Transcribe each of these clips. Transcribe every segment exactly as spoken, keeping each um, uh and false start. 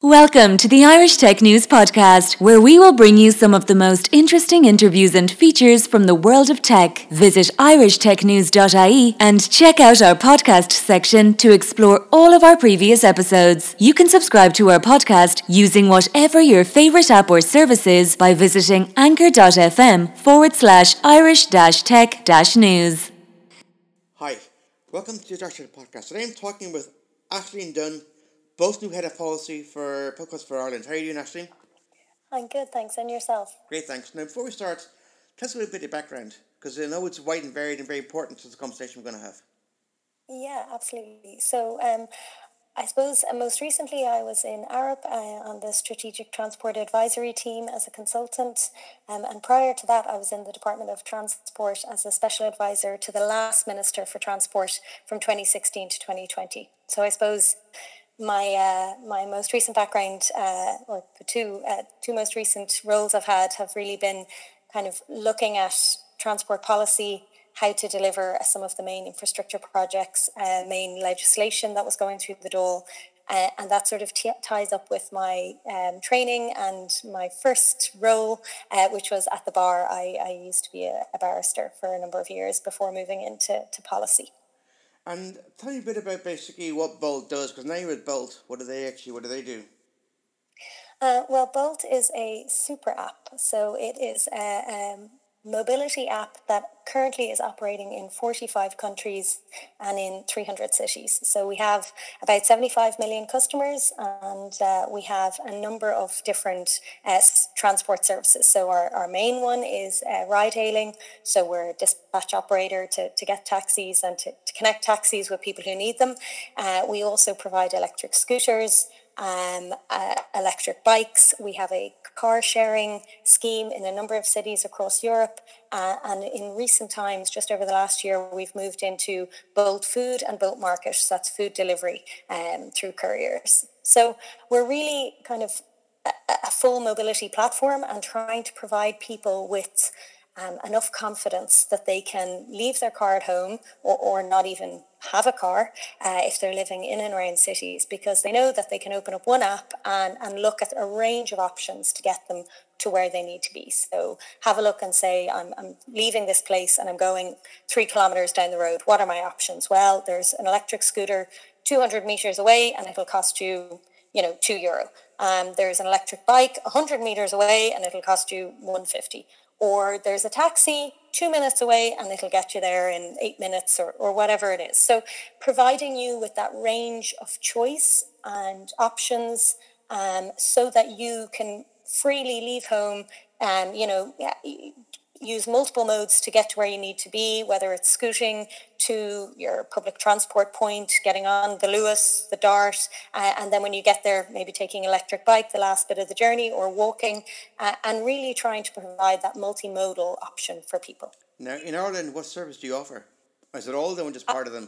Welcome to the Irish Tech News Podcast, where we will bring you some of the most interesting interviews and features from the world of tech. Visit irish tech news dot I E and check out our podcast section to explore all of our previous episodes. You can subscribe to our podcast using whatever your favourite app or service is by visiting anchor.fm forward slash Irish dash tech dash news. Hi, welcome to the Irish Tech Podcast. Today I'm talking with Aisling Dunn, both new head of policy for Podcasts for Ireland. How are you doing, Aisling? I'm good, thanks. And yourself? Great, thanks. Now, before we start, tell us a little bit of your background, because I know it's wide and varied and very important to the conversation we're going to have. Yeah, absolutely. So, um, I suppose uh, most recently I was in Arup uh, on the Strategic Transport Advisory Team as a consultant. Um, and prior to that, I was in the Department of Transport as a special advisor to the last Minister for Transport from twenty sixteen to twenty twenty. So I suppose my uh, my most recent background, uh, or the two uh, two most recent roles I've had, have really been kind of looking at transport policy, how to deliver some of the main infrastructure projects, uh, main legislation that was going through the Dáil, uh, and that sort of t- ties up with my um, training and my first role, uh, which was at the bar. I, I used to be a, a barrister for a number of years before moving into to policy. And tell me a bit about basically what Bolt does, because now you're with Bolt. What do they actually, what do they do? Uh, well, Bolt is a super app. So it is a um, mobility app that currently is operating in forty-five countries and in three hundred cities. So we have about seventy-five million customers, and uh, we have a number of different uh, transport services. So our, our main one is uh, ride hailing. So we're a dispatch operator to, to get taxis and to, to connect taxis with people who need them. Uh, we also provide electric scooters, Um, uh, electric bikes. We have a car sharing scheme in a number of cities across Europe. Uh, and in recent times, just over the last year, we've moved into Bolt Food and Bolt Market. So that's food delivery um, through couriers. So we're really kind of a, a full mobility platform and trying to provide people with Um, enough confidence that they can leave their car at home or, or not even have a car uh, if they're living in and around cities, because they know that they can open up one app and, and look at a range of options to get them to where they need to be. So have a look and say, I'm, I'm leaving this place and I'm going three kilometres down the road. What are my options? Well, there's an electric scooter two hundred metres away and it'll cost you, you know, two euro. Um, there's an electric bike one hundred metres away and it'll cost you one fifty. Or there's a taxi two minutes away and it'll get you there in eight minutes or, or whatever it is. So providing you with that range of choice and options um, so that you can freely leave home and, you know, use multiple modes to get to where you need to be, whether it's scooting to your public transport point, getting on the Lewis, the Dart, uh, and then when you get there, maybe taking electric bike the last bit of the journey or walking, uh, and really trying to provide that multimodal option for people. Now, in Ireland, what service do you offer? Is it all of them or just part of them?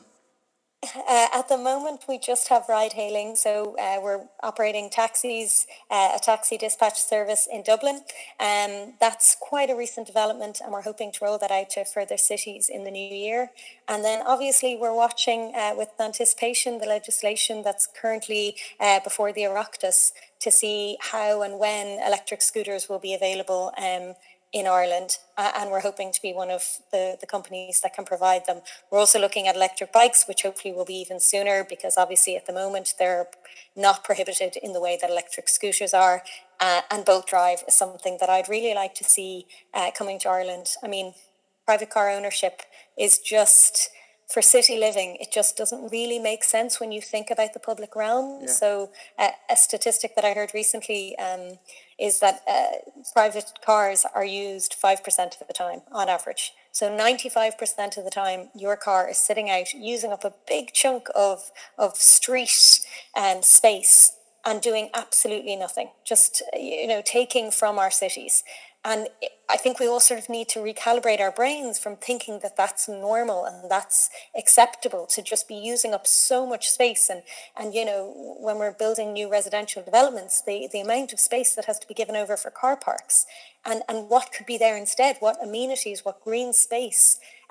Uh, at the moment, we just have ride hailing. So uh, we're operating taxis, uh, a taxi dispatch service in Dublin. Um, that's quite a recent development, and we're hoping to roll that out to further cities in the new year. And then obviously we're watching uh, with anticipation the legislation that's currently uh, before the Oireachtas to see how and when electric scooters will be available um, in Ireland, uh, and we're hoping to be one of the, the companies that can provide them. We're also looking at electric bikes, which hopefully will be even sooner, because obviously at the moment they're not prohibited in the way that electric scooters are, uh, and Bolt Drive is something that I'd really like to see uh, coming to Ireland. I mean, private car ownership is just, for city living, it just doesn't really make sense when you think about the public realm. Yeah. So uh, a statistic that I heard recently um, is that uh, private cars are used five percent of the time on average. So ninety-five percent of the time your car is sitting out using up a big chunk of, of street um, space and doing absolutely nothing, just, you know, taking from our cities. And I think we all sort of need to recalibrate our brains from thinking that that's normal and that's acceptable, to just be using up so much space. And, and you know, when we're building new residential developments, the, the amount of space that has to be given over for car parks, and, and what could be there instead, what amenities, what green space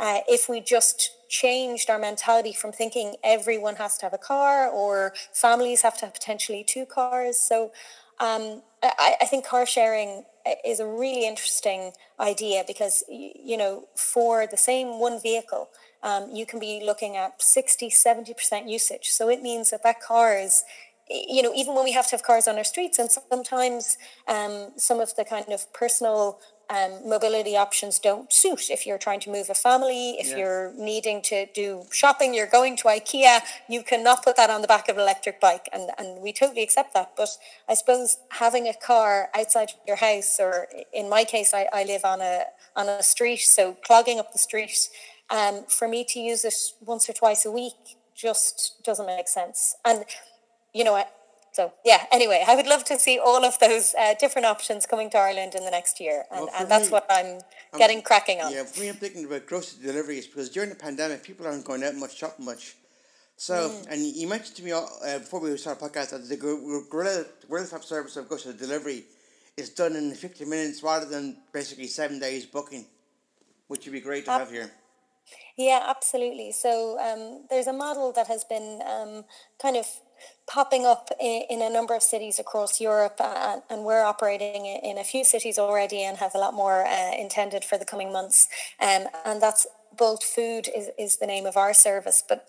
uh, if we just changed our mentality from thinking everyone has to have a car or families have to have potentially two cars. So um, I, I think car sharing is a really interesting idea because, you know, for the same one vehicle, um, you can be looking at sixty, seventy percent usage. So it means that that car is, you know, even when we have to have cars on our streets, and sometimes um, some of the kind of personal um, mobility options don't suit. If you're trying to move a family, if yeah. you're needing to do shopping, you're going to IKEA, you cannot put that on the back of an electric bike. And, and we totally accept that. But I suppose having a car outside your house, or in my case, I, I live on a on a street, so clogging up the street, um, for me to use it once or twice a week just doesn't make sense. And you know, so yeah, anyway, I would love to see all of those uh, different options coming to Ireland in the next year. And, well, and that's me, what I'm getting I'm, cracking on. Yeah, for me, I'm thinking about grocery deliveries because during the pandemic, people aren't going out much, shopping much. So, mm. and you mentioned to me uh, before we started the podcast that the Gorilla, Gorilla Top service of grocery delivery is done in fifty minutes rather than basically seven days booking, which would be great to uh, have here. Yeah, absolutely. So um, there's a model that has been um, kind of popping up in, in a number of cities across Europe, uh, and we're operating in a few cities already and have a lot more uh, intended for the coming months. Um, and that's Bolt Food is, is the name of our service, but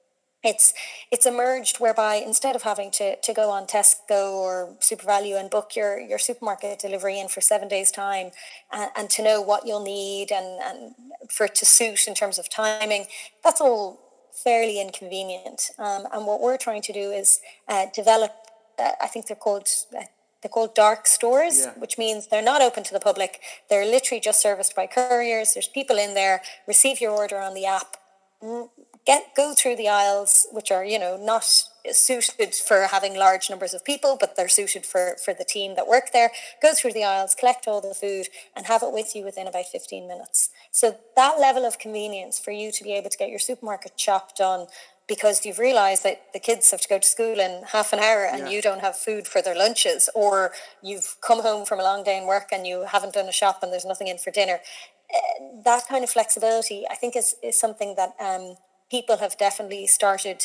It's it's emerged whereby instead of having to, to go on Tesco or SuperValu and book your, your supermarket delivery in for seven days' time and, and to know what you'll need and, and for it to suit in terms of timing, that's all fairly inconvenient. Um, and what we're trying to do is uh, develop, uh, I think they're called... Uh, They're called dark stores, yeah. which means they're not open to the public. They're literally just serviced by couriers. There's people in there, receive your order on the app, get go through the aisles, which are, you know, not suited for having large numbers of people, but they're suited for, for the team that work there. Go through the aisles, collect all the food, and have it with you within about fifteen minutes. So that level of convenience for you to be able to get your supermarket shop done because you've realised that the kids have to go to school in half an hour and yeah. you don't have food for their lunches, or you've come home from a long day in work and you haven't done a shop and there's nothing in for dinner. Uh, that kind of flexibility, I think, is, is something that um, people have definitely started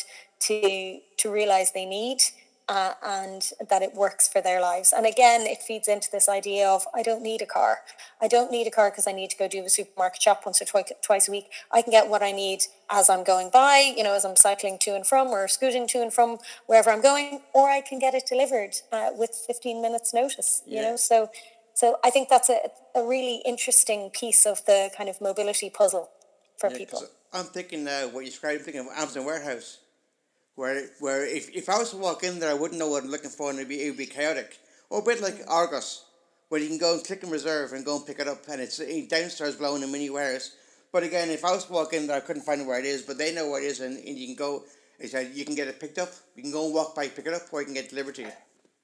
to to realise they need. Uh, and that it works for their lives. And again, it feeds into this idea of, I don't need a car. I don't need a car because I need to go do a supermarket shop once or twice, twice a week. I can get what I need as I'm going by, you know, as I'm cycling to and from or scooting to and from wherever I'm going, or I can get it delivered uh, with fifteen minutes notice, you yeah. know. So so I think that's a, a really interesting piece of the kind of mobility puzzle for yeah, people. I'm thinking now, what you described, I'm thinking of Amazon warehouse. Where, where if, if I was to walk in there, I wouldn't know what I'm looking for, and it'd be it'd be chaotic. Or a bit like Argos, where you can go and click and reserve and go and pick it up, and it's downstairs below in a mini warehouse. But again, if I was to walk in there, I couldn't find where it is, but they know where it is, and, and you can go. It's like you can get it picked up. You can go and walk by, pick it up, or you can get it delivered to you.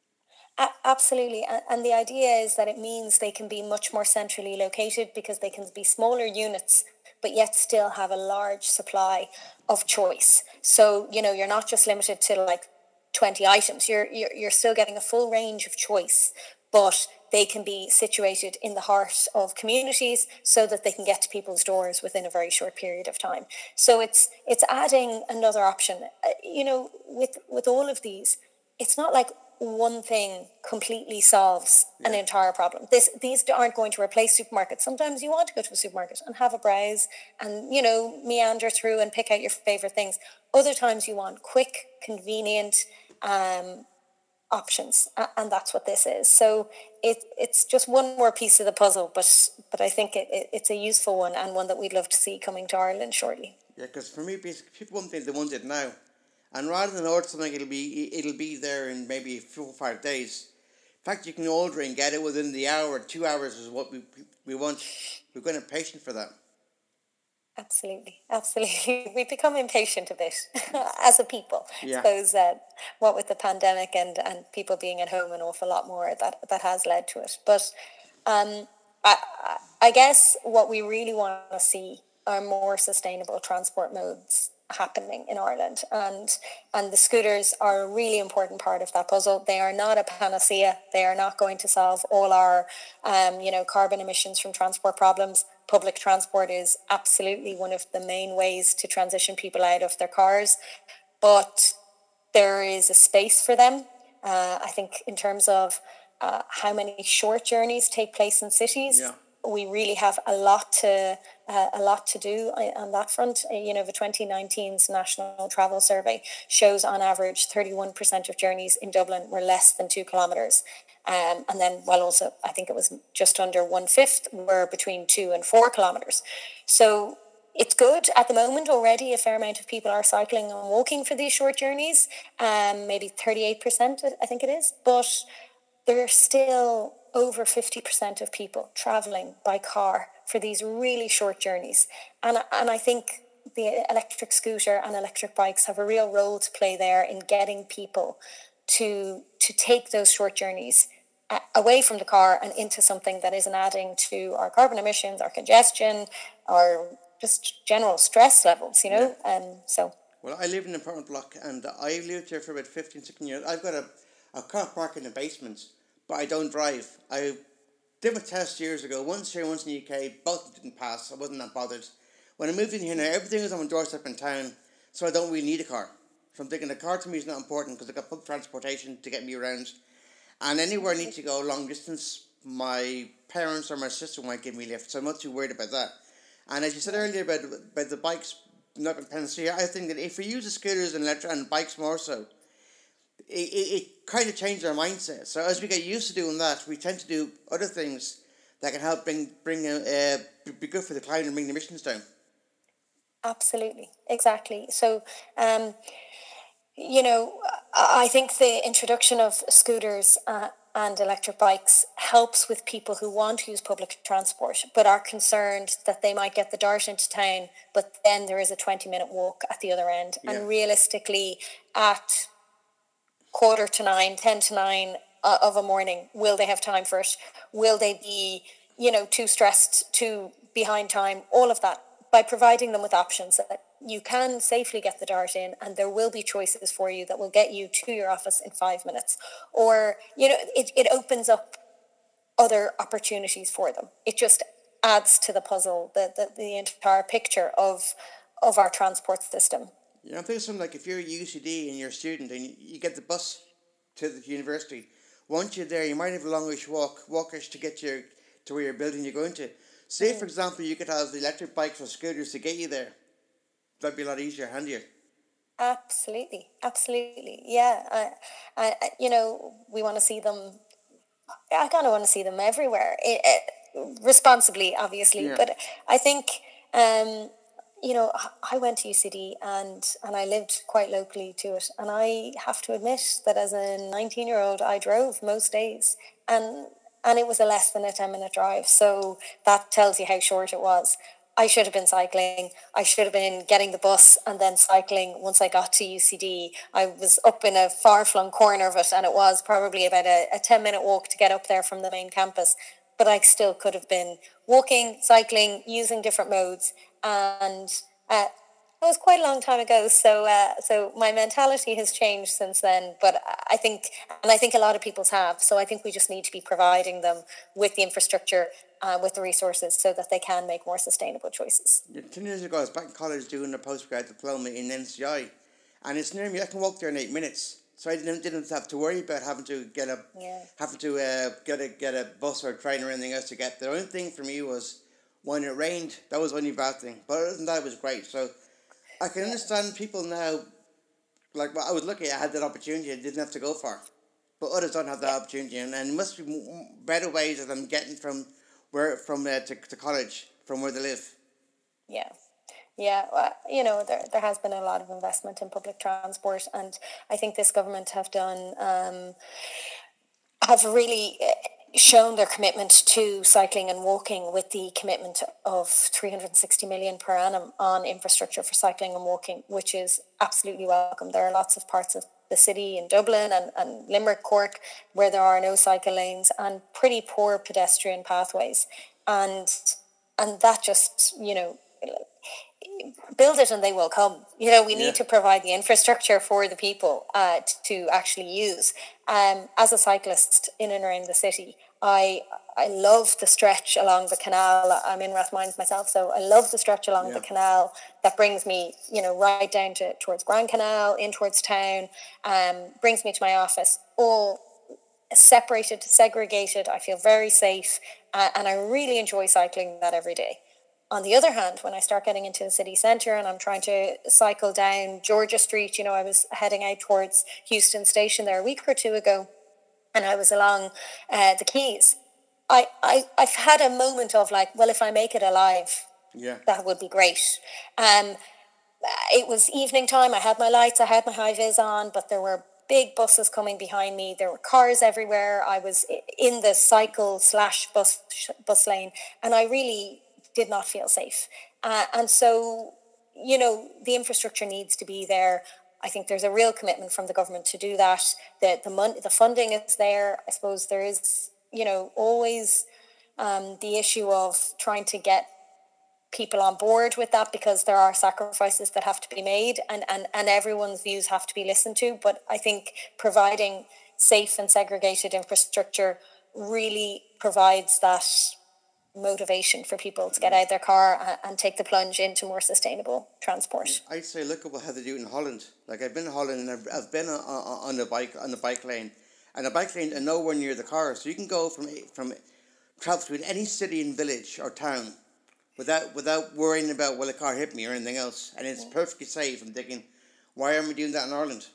A- absolutely, and the idea is that it means they can be much more centrally located because they can be smaller units, but yet still have a large supply of choice. So, you know, you're not just limited to like twenty items. You're, you're you're still getting a full range of choice, but they can be situated in the heart of communities so that they can get to people's doors within a very short period of time. So it's it's adding another option. Uh, you know, with with all of these, it's not like one thing completely solves yeah. an entire problem. This these aren't going to replace supermarkets. Sometimes you want to go to a supermarket and have a browse and, you know, meander through and pick out your favorite things. Other times you want quick, convenient um, options, and that's what this is. So it it's just one more piece of the puzzle, but but I think it, it it's a useful one and one that we'd love to see coming to Ireland shortly. Yeah, because for me, basically, people won't think they want it now. And rather than order something, it'll be it'll be there in maybe four or five days. In fact, you can order and get it within the hour, two hours is what we we want. We're going to be patient for that. Absolutely, absolutely. We become impatient a bit as a people. Yeah. I suppose that what with the pandemic and, and people being at home an awful lot more, that that has led to it. But um, I I guess what we really want to see are more sustainable transport modes happening in Ireland, and and the scooters are a really important part of that puzzle. They are not a panacea. They are not going to solve all our um, you know carbon emissions from transport problems. Public transport is absolutely one of the main ways to transition people out of their cars, but there is a space for them. Uh, I think in terms of uh, how many short journeys take place in cities, yeah. we really have a lot to uh, a lot to do on that front. Uh, you know, the twenty nineteen's National Travel Survey shows on average thirty-one percent of journeys in Dublin were less than two kilometres. Um, and then, well, also, I think it was just under one-fifth were between two and four kilometres. So it's good at the moment already. A fair amount of people are cycling and walking for these short journeys, um, maybe thirty-eight percent, I think it is. But there are still over fifty percent of people travelling by car for these really short journeys. And, and I think the electric scooter and electric bikes have a real role to play there in getting people to, to take those short journeys uh, away from the car and into something that isn't adding to our carbon emissions, our congestion, our just general stress levels, you know. Yeah. Um, so. Well, I live in an apartment block, and I've lived here for about fifteen, sixteen years. I've got a, a car park in the basement, but I don't drive. I did a test years ago, once here, once in the U K. Both didn't pass. I wasn't that bothered. When I moved in here now, everything is on my doorstep in town, so I don't really need a car. So I'm thinking the car to me is not important because I've got public transportation to get me around. And anywhere I need to go long distance, my parents or my sister might give me a lift, so I'm not too worried about that. And as you said earlier about, about the bikes not being panacea, I think that if we use the scooters and electric and bikes more so, it, it, it kind of changes our mindset. So as we get used to doing that, we tend to do other things that can help bring bring uh, be good for the climate and bring the emissions down. Absolutely, exactly. So, um, you know, I think the introduction of scooters uh, and electric bikes helps with people who want to use public transport but are concerned that they might get the dart into town, but then there is a twenty minute walk at the other end. Yeah. And realistically, at quarter to nine, ten to nine uh, of a morning, will they have time for it? Will they be, you know, too stressed, too behind time? All of that. By providing them with options that you can safely get the dart in, and there will be choices for you that will get you to your office in five minutes. Or, you know, it, it opens up other opportunities for them. It just adds to the puzzle, the, the, the entire picture of of our transport system. Yeah, I'm thinking something like if you're a U C D and you're a student and you, you get the bus to the university, once you're there, you might have a longish walk, walkers to get your to where your building you're going to. Say, for example, you could have the electric bikes or scooters to get you there. That'd be a lot easier, handier. Absolutely, absolutely. Yeah, I, I, you know, we want to see them. I kind of want to see them everywhere, it, it, responsibly, obviously. Yeah. But I think, um, you know, I went to U C D and and I lived quite locally to it, and I have to admit that as a nineteen-year-old, I drove most days, and. And it was a less than a ten-minute drive. So that tells you how short it was. I should have been cycling. I should have been getting the bus and then cycling once I got to U C D. I was up in a far-flung corner of it, and it was probably about a, a ten-minute walk to get up there from the main campus. But I still could have been walking, cycling, using different modes. And uh, it was quite a long time ago, so uh, so my mentality has changed since then. But I think, and I think a lot of people's have. So I think we just need to be providing them with the infrastructure, uh, with the resources, so that they can make more sustainable choices. Yeah, ten years ago, I was back in college doing a postgrad diploma in N C I, and it's near me. I can walk there in eight minutes, so I didn't didn't have to worry about having to get a yeah. having to uh, get a get a bus or a train or anything else to get there. The only thing for me was when it rained. That was the only bad thing, but other than that, it was great. So. I can understand people now, like, well, I was lucky I had that opportunity and didn't have to go far. But others don't have that yeah. opportunity, and, and it must be better ways of them getting from where from uh, to, to college, from where they live. Yeah. Yeah, well, you know, there there has been a lot of investment in public transport, and I think this government have done, um, have really shown their commitment to cycling and walking with the commitment of three hundred sixty million per annum on infrastructure for cycling and walking, which is absolutely welcome. There are lots of parts of the city in Dublin and, and Limerick, Cork, where there are no cycle lanes and pretty poor pedestrian pathways. And and that just, you know, build it and they will come. You know, we Yeah. need to provide the infrastructure for the people uh, t- to actually use. Um, as a cyclist in and around the city, I I love the stretch along the canal. I'm in Rathmines myself, so I love the stretch along Yeah. the canal that brings me, you know, right down to towards Grand Canal, in towards town, um, brings me to my office, all separated, segregated. I feel very safe, uh, and I really enjoy cycling that every day. On the other hand, when I start getting into the city centre and I'm trying to cycle down Georgia Street, you know, I was heading out towards Houston Station there a week or two ago, and I was along uh, the quays. I, I, I've had a moment of like, well, if I make it alive, Yeah. that would be great. Um, it was evening time. I had my lights, I had my high vis on, but there were big buses coming behind me. There were cars everywhere. I was in the cycle slash bus bus lane, and I really did not feel safe. Uh, and so, you know, the infrastructure needs to be there. I think there's a real commitment from the government to do that. The the mon- the funding is there. I suppose there is, you know, always um, the issue of trying to get people on board with that, because there are sacrifices that have to be made, and, and, and everyone's views have to be listened to. But I think providing safe and segregated infrastructure really provides that motivation for people to get out of their car and, and take the plunge into more sustainable transport. I'd say look at how they do it in Holland. Like I've been in Holland and I've, I've been on, on, on the bike on the bike lane, and the bike lane and nowhere near the car, so you can go from from travel through any city and village or town without without worrying about will a car hit me or anything else, and it's perfectly safe. I'm thinking, why aren't we doing that in Ireland?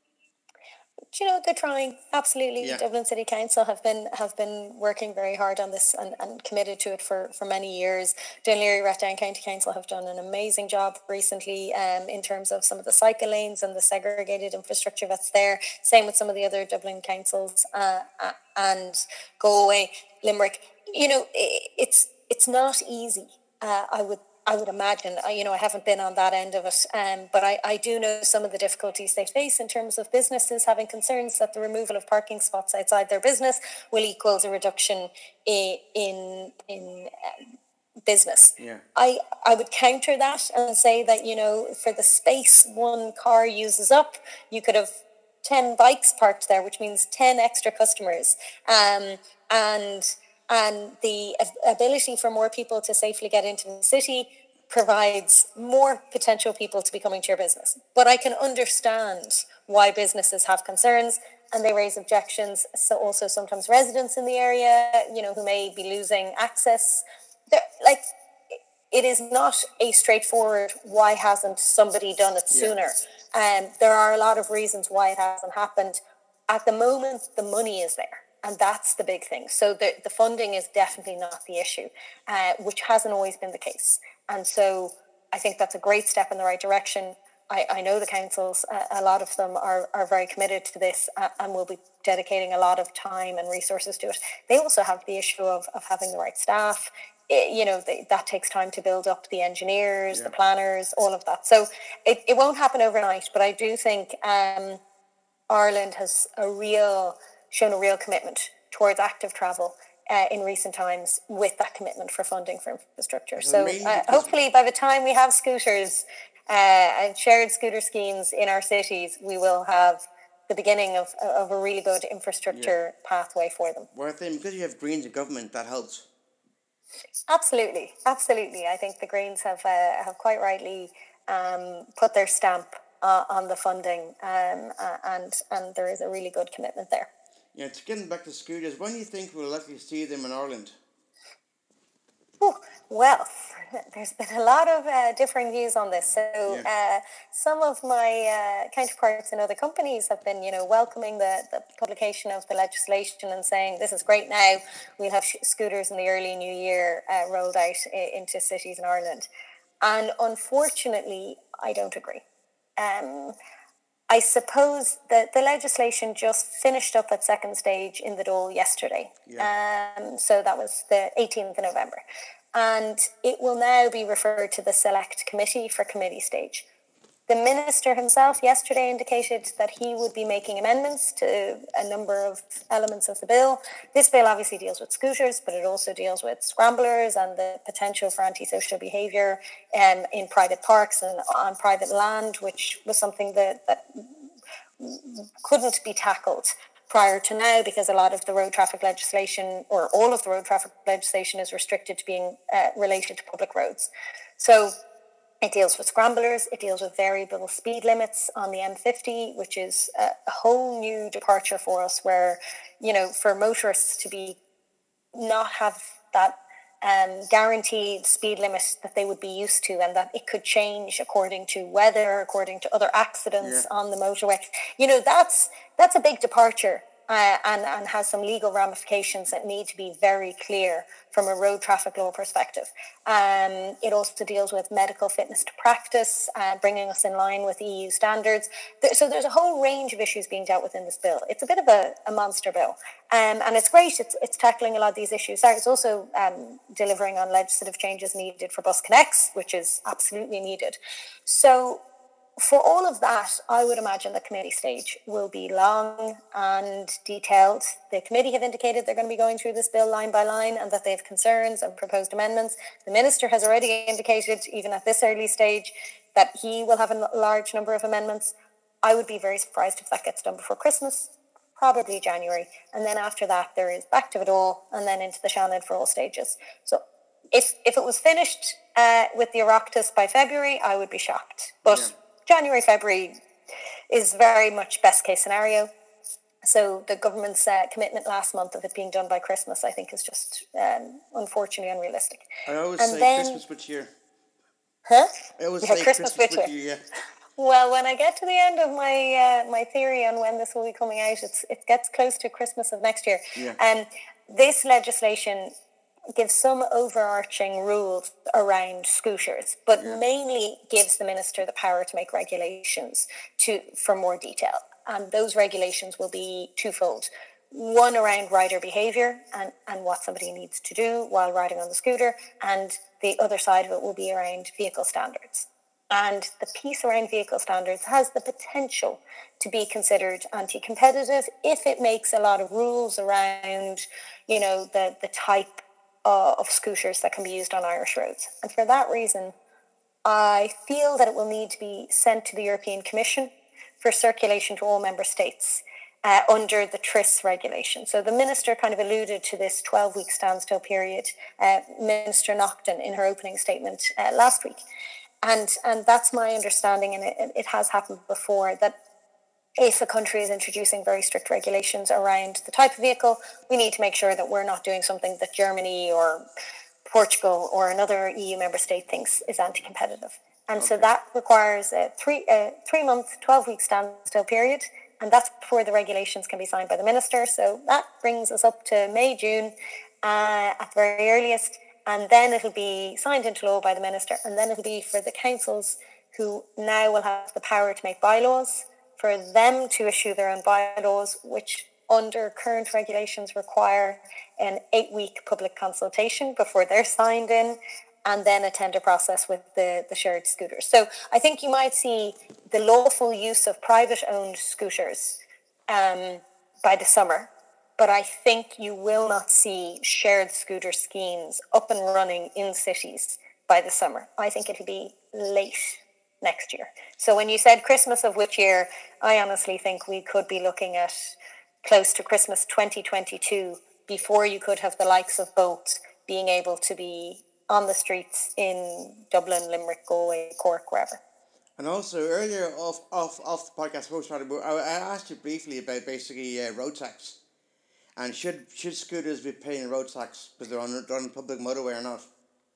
Do you know, they're trying. Absolutely. Yeah. Dublin City Council have been have been working very hard on this and, and committed to it for, for many years. Dún Laoghaire Rathdown County Council have done an amazing job recently um, in terms of some of the cycle lanes and the segregated infrastructure that's there. Same with some of the other Dublin councils uh, uh, and Galway, Limerick. You know, it, it's it's not easy. Uh, I would I would imagine, you know, I haven't been on that end of it, um, but I, I do know some of the difficulties they face in terms of businesses having concerns that the removal of parking spots outside their business will equal a reduction in in, in um, business. Yeah. I, I would counter that and say that, you know, for the space one car uses up, you could have ten bikes parked there, which means ten extra customers. Um, and... And the ability for more people to safely get into the city provides more potential people to be coming to your business. But I can understand why businesses have concerns and they raise objections. So also sometimes residents in the area, you know, who may be losing access. They're, like, it is not a straightforward, why hasn't somebody done it sooner? Yeah. Um, there are a lot of reasons why it hasn't happened. At the moment, the money is there. And that's the big thing. So the, the funding is definitely not the issue, uh, which hasn't always been the case. And so I think that's a great step in the right direction. I, I know the councils, uh, a lot of them are, are very committed to this uh, and will be dedicating a lot of time and resources to it. They also have the issue of, of having the right staff. It, you know, they, that takes time to build up the engineers, yeah. the planners, all of that. So it, it won't happen overnight, but I do think um, Ireland has a real... shown a real commitment towards active travel uh, in recent times with that commitment for funding for infrastructure. So uh, hopefully by the time we have scooters uh, and shared scooter schemes in our cities, we will have the beginning of, of a really good infrastructure yeah. pathway for them. Well, I think because you have Greens in government, that helps. Absolutely, absolutely. I think the Greens have uh, have quite rightly um, put their stamp uh, on the funding um, uh, and, and there is a really good commitment there. Yeah, it's getting back to scooters. When do you think we'll likely see them in Ireland? Ooh, well, there's been a lot of uh, differing views on this. So yeah. uh, some of my uh, counterparts in other companies have been, you know, welcoming the, the publication of the legislation and saying this is great now. We'll have sh- scooters in the early new year uh, rolled out I- into cities in Ireland. And unfortunately, I don't agree. Um, I suppose that the legislation just finished up at second stage in the Dáil yesterday. Yeah. Um, so that was the eighteenth of November. And it will now be referred to the select committee for committee stage. The minister himself yesterday indicated that he would be making amendments to a number of elements of the bill. This bill obviously deals with scooters, but it also deals with scramblers and the potential for antisocial behaviour um, in private parks and on private land, which was something that, that couldn't be tackled prior to now because a lot of the road traffic legislation, or all of the road traffic legislation, is restricted to being uh, related to public roads. So it deals with scramblers, it deals with variable speed limits on the M fifty, which is a, a whole new departure for us where, you know, for motorists to be not have that um, guaranteed speed limit that they would be used to, and that it could change according to weather, according to other accidents yeah. on the motorway. You know, that's that's a big departure. Uh, and, and has some legal ramifications that need to be very clear from a road traffic law perspective. Um, it also deals with medical fitness to practice, uh, bringing us in line with E U standards. There, so there's a whole range of issues being dealt with in this bill. It's a bit of a, a monster bill. Um, and it's great. It's, it's tackling a lot of these issues. It's also um, delivering on legislative changes needed for Bus Connects, which is absolutely needed. So for all of that, I would imagine the committee stage will be long and detailed. The committee have indicated they're going to be going through this bill line by line and that they have concerns and proposed amendments. The minister has already indicated, even at this early stage, that he will have a large number of amendments. I would be very surprised if that gets done before Christmas, probably January. And then after that, there is back to it all and then into the Seanad for all stages. So if, if it was finished uh, with the Oireachtas by February, I would be shocked. But yeah. January, February is very much best case scenario. So the government's uh, commitment last month of it being done by Christmas, I think, is just um, unfortunately unrealistic. I always and say then, Christmas with year. Huh? I always yeah, say Christmas, Christmas with you. you. Yeah. Well, when I get to the end of my uh, my theory on when this will be coming out, it's it gets close to Christmas of next year. Yeah. Um, this legislation gives some overarching rules around scooters, but yeah. mainly gives the minister the power to make regulations to for more detail. And those regulations will be twofold. One around rider behaviour and, and what somebody needs to do while riding on the scooter, and the other side of it will be around vehicle standards. And the piece around vehicle standards has the potential to be considered anti-competitive if it makes a lot of rules around, you know, the, the type uh, of scooters that can be used on Irish roads. And for that reason, I feel that it will need to be sent to the European Commission for circulation to all member states uh, under the T R I S regulation. So the minister kind of alluded to this twelve-week standstill period, uh, Minister Naughton, in her opening statement uh, last week. And and that's my understanding, and it, it has happened before, that if a country is introducing very strict regulations around the type of vehicle, we need to make sure that we're not doing something that Germany or Portugal or another E U member state thinks is anti-competitive. And okay. so that requires a three a three-month, twelve-week standstill period, and that's before the regulations can be signed by the minister. So that brings us up to May, June uh, at the very earliest. And then it'll be signed into law by the minister. And then it'll be for the councils, who now will have the power to make bylaws, for them to issue their own bylaws, which under current regulations require an eight-week public consultation before they're signed in, and then a tender process with the, the shared scooters. So I think you might see the lawful use of private-owned scooters um, by the summer. But I think you will not see shared scooter schemes up and running in cities by the summer. I think it'll be late next year. So when you said Christmas of which year, I honestly think we could be looking at close to Christmas twenty twenty-two before you could have the likes of both being able to be on the streets in Dublin, Limerick, Galway, Cork, wherever. And also earlier off off, off the podcast, I asked you briefly about basically uh, road tax. And should should scooters be paying road tax because they're on, they're on public motorway or not?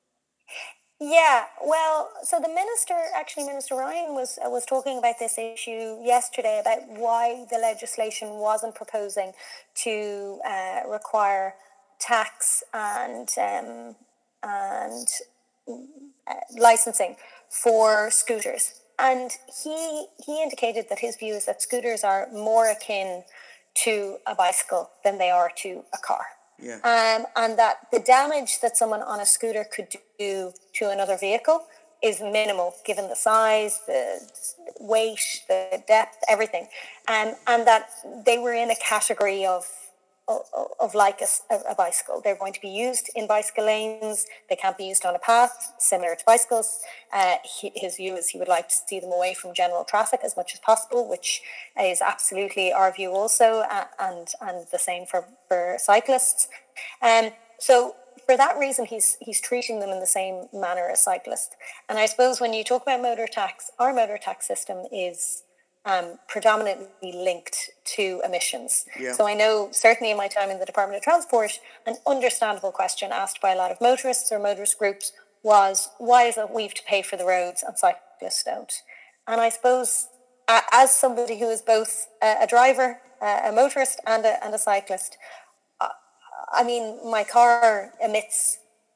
Yeah, well, so the minister, actually Minister Ryan was uh, was talking about this issue yesterday about why the legislation wasn't proposing to uh, require tax and um, and uh, licensing for scooters. And he he indicated that his view is that scooters are more akin to a bicycle than they are to a car. Yeah. Um, and that the damage that someone on a scooter could do to another vehicle is minimal given the size, the weight, the depth, everything, um, and that they were in a category of of, of like a, a bicycle. They're going to be used in bicycle lanes. They can't be used on a path, similar to bicycles. Uh, he, his view is he would like to see them away from general traffic as much as possible, which is absolutely our view also, uh, and and the same for, for cyclists. Um, so for that reason, he's he's treating them in the same manner as cyclists. And I suppose when you talk about motor tax, our motor tax system is Um, predominantly linked to emissions. Yeah. So I know, certainly in my time in the Department of Transport, an understandable question asked by a lot of motorists or motorist groups was, why is it we have to pay for the roads and cyclists don't? And I suppose, uh, as somebody who is both uh, a driver, uh, a motorist and a, and a cyclist, uh, I mean, my car emits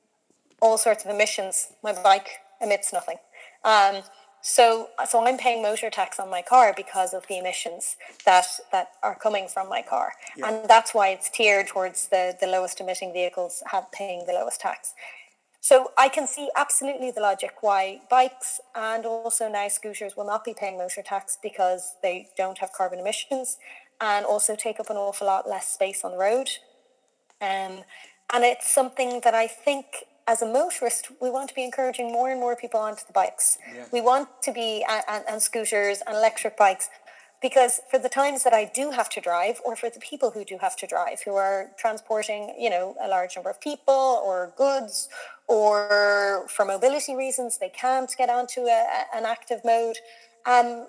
all sorts of emissions. My bike emits nothing. Um, So, so I'm paying motor tax on my car because of the emissions that, that are coming from my car. Yeah. And that's why it's tiered towards the, the lowest emitting vehicles have paying the lowest tax. So I can see absolutely the logic why bikes and also now scooters will not be paying motor tax, because they don't have carbon emissions and also take up an awful lot less space on the road. Um, and it's something that I think, as a motorist, we want to be encouraging more and more people onto the bikes. Yeah. We want to be, and, and scooters and electric bikes, because for the times that I do have to drive, or for the people who do have to drive, who are transporting, you know, a large number of people or goods, or for mobility reasons, they can't get onto a, an active mode. Um,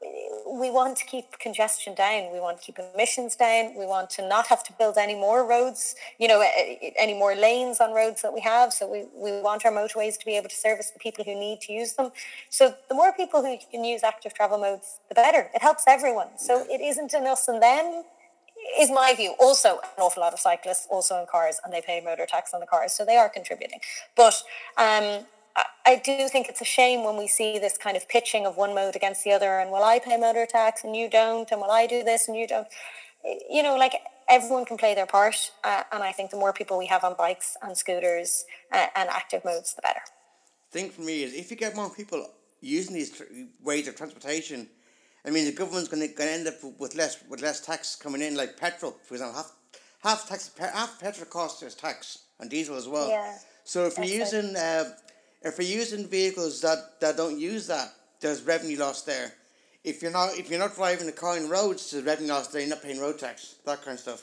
we want to keep congestion down. We want to keep emissions down. We want to not have to build any more roads, you know, any more lanes on roads that we have. So we, we want our motorways to be able to service the people who need to use them. So the more people who can use active travel modes, the better. It helps everyone. So it isn't an us and them, is my view. Also, an awful lot of cyclists also in cars, and they pay motor tax on the cars. So they are contributing. But um I do think it's a shame when we see this kind of pitching of one mode against the other, and, well, I pay motor tax and you don't, and, well, I do this and you don't. You know, like, everyone can play their part, uh, and I think the more people we have on bikes and scooters uh, and active modes, the better. The thing for me is, if you get more people using these tr- ways of transportation, I mean, the government's going to end up with less with less tax coming in, like petrol, for example. Half half tax half petrol cost is tax, and diesel as well. Yeah. So if you're using uh, if you're using vehicles that, that don't use that, there's revenue loss there. If you're not if you're not driving a car in roads, there's revenue loss there. You're not paying road tax. That kind of stuff.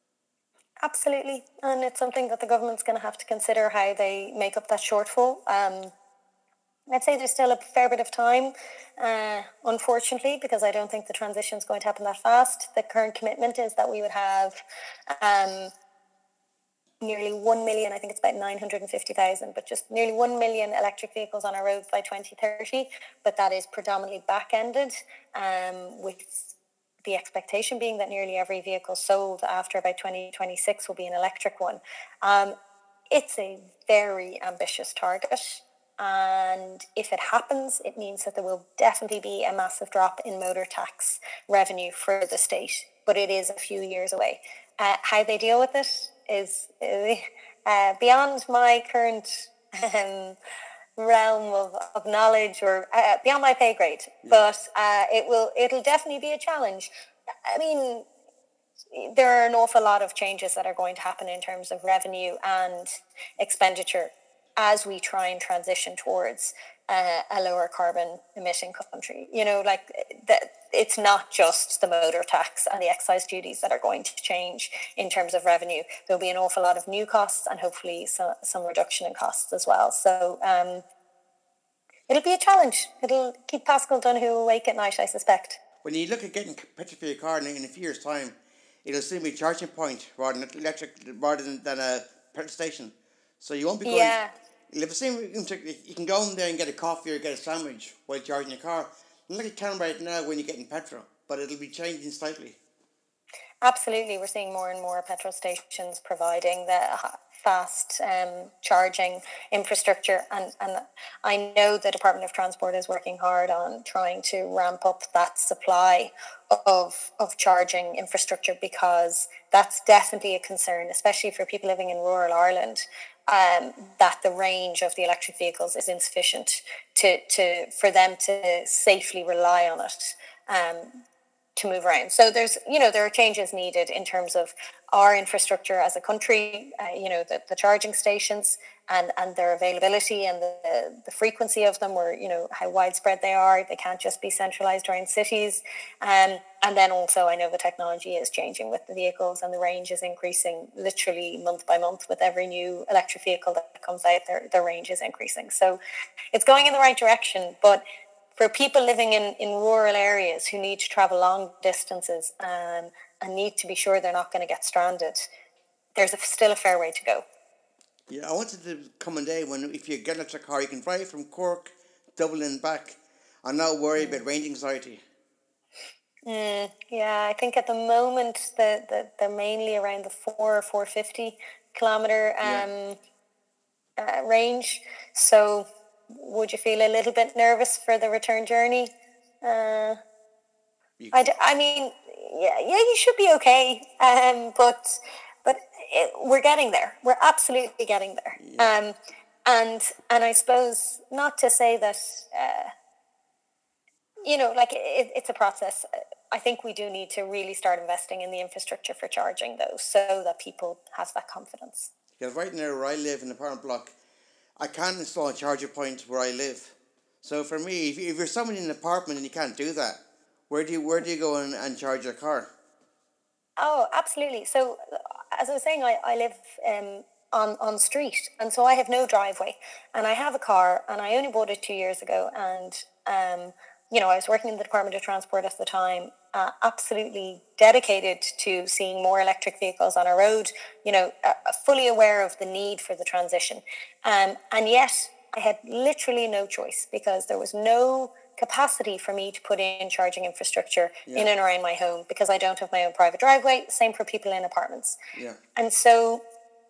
Absolutely, and it's something that the government's going to have to consider, how they make up that shortfall. Um, I'd say there's still a fair bit of time, uh, unfortunately, because I don't think the transition is going to happen that fast. The current commitment is that we would have Um, nearly one million, I think it's about nine hundred fifty thousand, but just nearly one million electric vehicles on our roads by twenty thirty. But that is predominantly back-ended, um, with the expectation being that nearly every vehicle sold after about twenty twenty-six will be an electric one. Um, it's a very ambitious target. And if it happens, it means that there will definitely be a massive drop in motor tax revenue for the state. But it is a few years away. Uh, how they deal with it is uh, beyond my current um, realm of, of knowledge, or uh, beyond my pay grade. Yeah. But uh, it will it'll definitely be a challenge. I mean, there are an awful lot of changes that are going to happen in terms of revenue and expenditure as we try and transition towards uh, a lower carbon emitting country. You know, like, that, it's not just the motor tax and the excise duties that are going to change in terms of revenue. There'll be an awful lot of new costs, and hopefully some, some reduction in costs as well. So um, it'll be a challenge. It'll keep Pascal Donoghue awake at night, I suspect. When you look at getting petrol for your car in, in a few years' time, it'll still be a charging point rather than electric, rather than, than a petrol station. So you won't be going... Yeah. You can go in there and get a coffee or get a sandwich while charging your car. Look at town right now when you're getting petrol, but it'll be changing slightly. Absolutely, we're seeing more and more petrol stations providing the fast um, charging infrastructure, and, and I know the Department of Transport is working hard on trying to ramp up that supply of of charging infrastructure, because that's definitely a concern, especially for people living in rural Ireland. um, that the range of the electric vehicles is insufficient to, to for them to safely rely on it um, to move around. So there's, you know, there are changes needed in terms of our infrastructure as a country, uh, you know, the, the charging stations and, and their availability and the, the frequency of them, or, you know, how widespread they are. They can't just be centralized around cities. Um, and then also I know the technology is changing with the vehicles, and the range is increasing literally month by month with every new electric vehicle that comes out. Their, their range is increasing. So it's going in the right direction, but for people living in, in rural areas who need to travel long distances um, and need to be sure they're not going to get stranded, there's a, still a fair way to go. Yeah, I wanted to come a day when if you get an electric car, you can drive from Cork, Dublin back and not worry mm. about range anxiety. Mm, yeah, I think at the moment the, the, they're mainly around the four or four fifty kilometre um, yeah. uh, range. So would you feel a little bit nervous for the return journey? Uh, I, d- I mean, yeah, yeah, you should be okay. Um, but but it, we're getting there. We're absolutely getting there. Yeah. Um, and and I suppose not to say that, uh, you know, like it, it's a process. I think we do need to really start investing in the infrastructure for charging those, so that people have that confidence. Yeah, right now where I live in an apartment block, I can't install a charger point where I live. So for me, if, if you're someone in an apartment and you can't do that, where do you where do you go and, and charge your car? Oh, absolutely. So as I was saying, I, I live um, on, on street, and so I have no driveway, and I have a car, and I only bought it two years ago, and um, you know, I was working in the Department of Transport at the time, uh, absolutely dedicated to seeing more electric vehicles on our road, you know, uh, fully aware of the need for the transition. Um, and yet I had literally no choice, because there was no capacity for me to put in charging infrastructure yeah. in and around my home, because I don't have my own private driveway. Same for people in apartments. Yeah. And so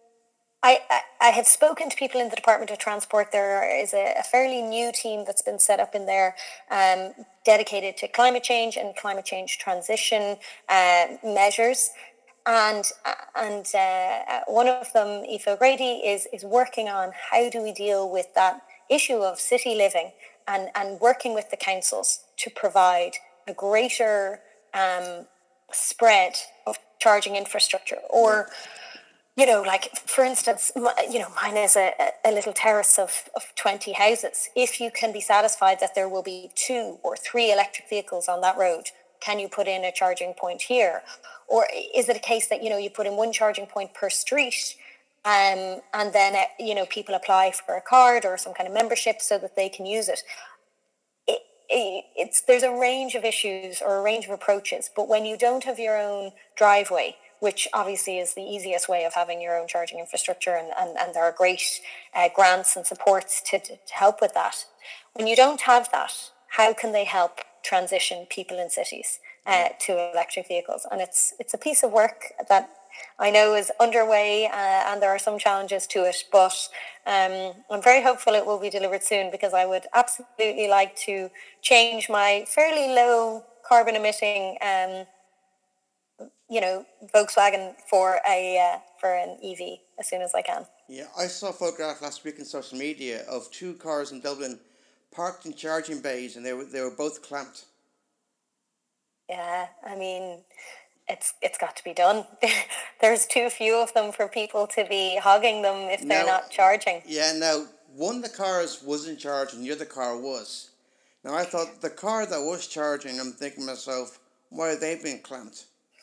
I, I, I have spoken to people in the Department of Transport. There is a, a fairly new team that's been set up in there, um, dedicated to climate change and climate change transition uh, measures. And and uh, one of them, Aoife O'Grady, is is working on how do we deal with that issue of city living, and, and working with the councils to provide a greater um, spread of charging infrastructure. Or you know, like, for instance, you know, mine is a, a little terrace of, of twenty houses. If you can be satisfied that there will be two or three electric vehicles on that road, can you put in a charging point here? Or is it a case that, you know, you put in one charging point per street, um, and then, uh, you know, people apply for a card or some kind of membership so that they can use it? It, it it's there's a range of issues or a range of approaches, but when you don't have your own driveway, which obviously is the easiest way of having your own charging infrastructure, and, and, and there are great uh, grants and supports to, to, to help with that. When you don't have that, how can they help transition people in cities uh, to electric vehicles? And it's it's a piece of work that I know is underway, uh, and there are some challenges to it, but um, I'm very hopeful it will be delivered soon, because I would absolutely like to change my fairly low carbon emitting um you know, Volkswagen for a uh, for an E V as soon as I can. Yeah, I saw a photograph last week on social media of two cars in Dublin parked in charging bays, and they were they were both clamped. Yeah, I mean, it's it's got to be done. There's too few of them for people to be hogging them if they're now, not charging. Yeah, now one of the cars wasn't charging, the other car was. Now I thought the car that was charging, I'm thinking to myself, why are they being clamped?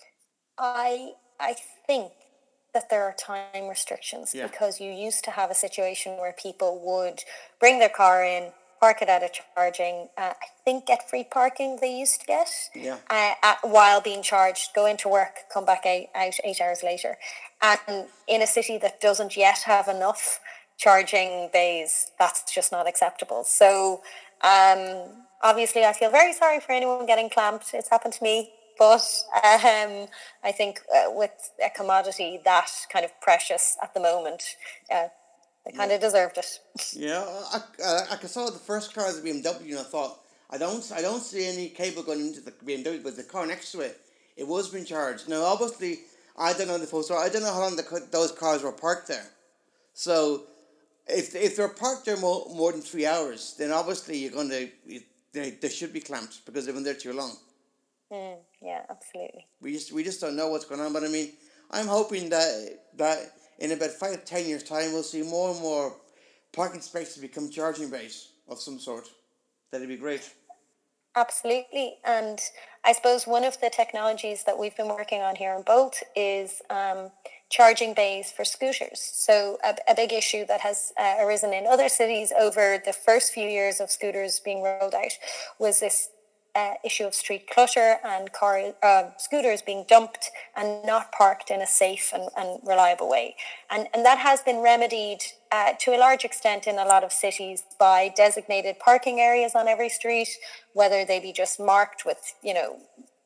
I I think that there are time restrictions, yeah. because you used to have a situation where people would bring their car in, park it at a charging, uh, I think get free parking they used to get, yeah. uh, at, while being charged, go into work, come back eight, out eight hours later. And in a city that doesn't yet have enough charging bays, that's just not acceptable. So um, obviously I feel very sorry for anyone getting clamped. It's happened to me. But um, I think uh, with a commodity that kind of precious at the moment, uh, they kind yeah. of deserved it. Yeah, I, I, I saw the first car as a B M W, and I thought, I don't I don't see any cable going into the B M W, but the car next to it, it was being charged. Now, obviously, I don't know the full story. I don't know how long the, those cars were parked there. So if if they're parked there more, more than three hours, then obviously you're going to they, they should be clamped because they've been there too long. Mm, yeah, absolutely. We just we just don't know what's going on. But I mean, I'm hoping that that in about five ten years time we'll see more and more parking spaces become charging bays of some sort. That'd be great. Absolutely. And I suppose one of the technologies that we've been working on here in Bolt is um, charging bays for scooters. So a, a big issue that has uh, arisen in other cities over the first few years of scooters being rolled out was this uh, issue of street clutter and car uh, scooters being dumped and not parked in a safe and, and reliable way. And, and that has been remedied uh, to a large extent in a lot of cities by designated parking areas on every street, whether they be just marked with, you know,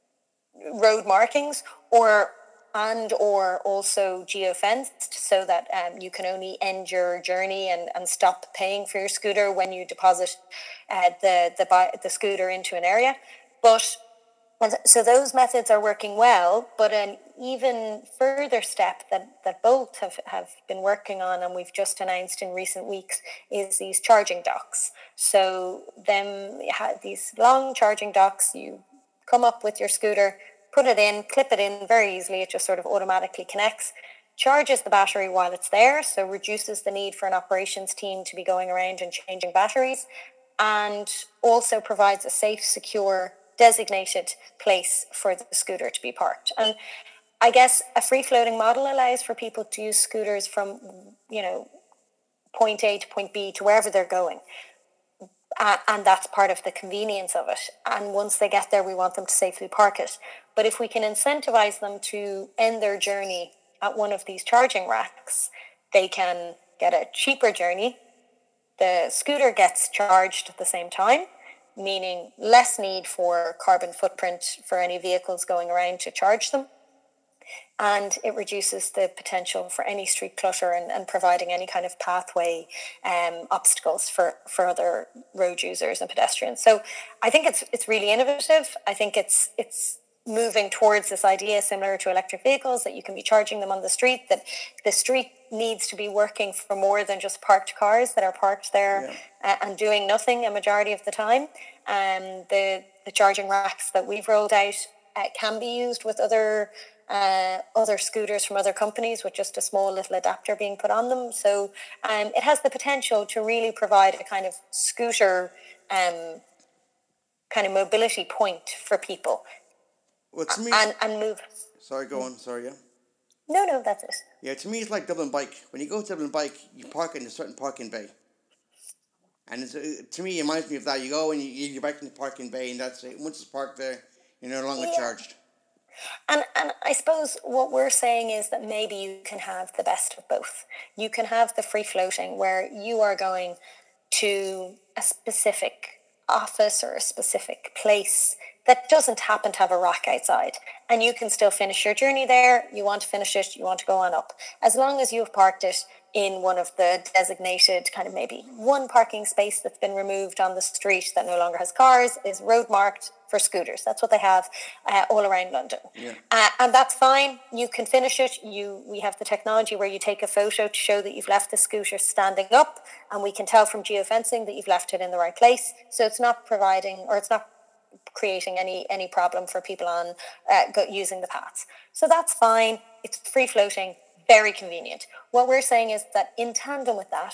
road markings or and or also geofenced so that um, you can only end your journey and, and stop paying for your scooter when you deposit uh, the, the the scooter into an area. But so those methods are working well, but an even further step that, that Bolt have, have been working on and we've just announced in recent weeks is these charging docks. So them have these long charging docks, you come up with your scooter, put it in, clip it in very easily. It just sort of automatically connects, charges the battery while it's there, so reduces the need for an operations team to be going around and changing batteries, and also provides a safe, secure, designated place for the scooter to be parked. And I guess a free-floating model allows for people to use scooters from, you know, point A to point B to wherever they're going. Uh, and that's part of the convenience of it. And once they get there, we want them to safely park it. But if we can incentivize them to end their journey at one of these charging racks, they can get a cheaper journey. The scooter gets charged at the same time, meaning less need for carbon footprint for any vehicles going around to charge them. And it reduces the potential for any street clutter and, and providing any kind of pathway um, obstacles for, for other road users and pedestrians. So I think it's it's really innovative. I think it's it's moving towards this idea similar to electric vehicles, that you can be charging them on the street, that the street needs to be working for more than just parked cars that are parked there yeah. uh, and doing nothing a majority of the time. Um, the, the charging racks that we've rolled out uh, can be used with other Uh, other scooters from other companies with just a small little adapter being put on them. So um, it has the potential to really provide a kind of scooter um, kind of mobility point for people. Well, to me, and, and move. Sorry, go on. Sorry, yeah. No, no, that's it. Yeah, to me it's like Dublin Bike. When you go to Dublin Bike, you park in a certain parking bay. And it's, uh, to me, it reminds me of that. You go and you, you're back in the parking bay and that's it. Once it's parked there, you're no longer yeah. charged. And and I suppose what we're saying is that maybe you can have the best of both. You can have the free floating where you are going to a specific office or a specific place that doesn't happen to have a rack outside, and you can still finish your journey there. You want to finish it, you want to go on up. As long as you've parked it in one of the designated kind of maybe one parking space that's been removed on the street that no longer has cars, is road marked for scooters. That's what they have uh, all around London. Yeah. Uh, and that's fine. You can finish it. You We have the technology where you take a photo to show that you've left the scooter standing up, and we can tell from geofencing that you've left it in the right place. So it's not providing, or it's not creating any any problem for people on uh, go, using the paths. So that's fine. It's free floating, very convenient. What we're saying is that in tandem with that,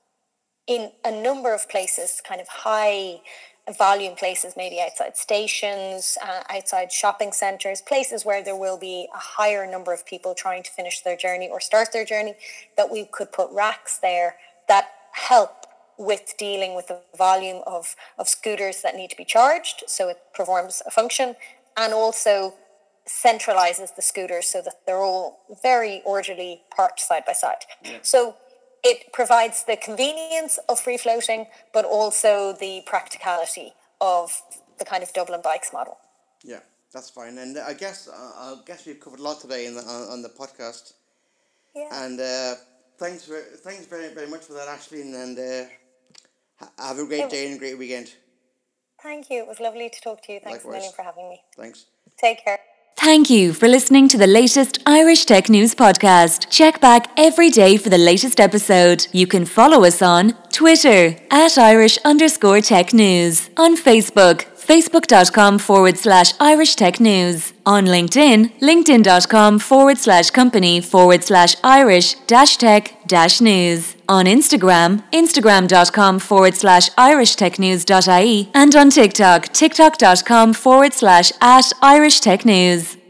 in a number of places, kind of high volume places, maybe outside stations, uh, outside shopping centres, places where there will be a higher number of people trying to finish their journey or start their journey, that we could put racks there that help with dealing with the volume of, of scooters that need to be charged, so it performs a function, and also centralizes the scooters so that they're all very orderly parked side by side. Yeah. So it provides the convenience of free floating, but also the practicality of the kind of Dublin Bikes model. Yeah, that's fine. And I guess uh, I guess we've covered a lot today in the, on, on the podcast. Yeah. And uh, thanks for, thanks very very much for that, Ashley. And uh, have a great day and a great weekend. Thank you. It was lovely to talk to you. Thanks Likewise. a million for having me. Thanks. Take care. Thank you for listening to the latest Irish Tech News podcast. Check back every day for the latest episode. You can follow us on Twitter at Irish underscore tech news, on Facebook, facebook.com forward slash Irish Tech News, on LinkedIn, linkedin.com forward slash company forward slash Irish dash tech dash news, on Instagram, instagram.com forward slash Irish Tech News dot I E, and on TikTok, tiktok.com forward slash at Irish Tech News.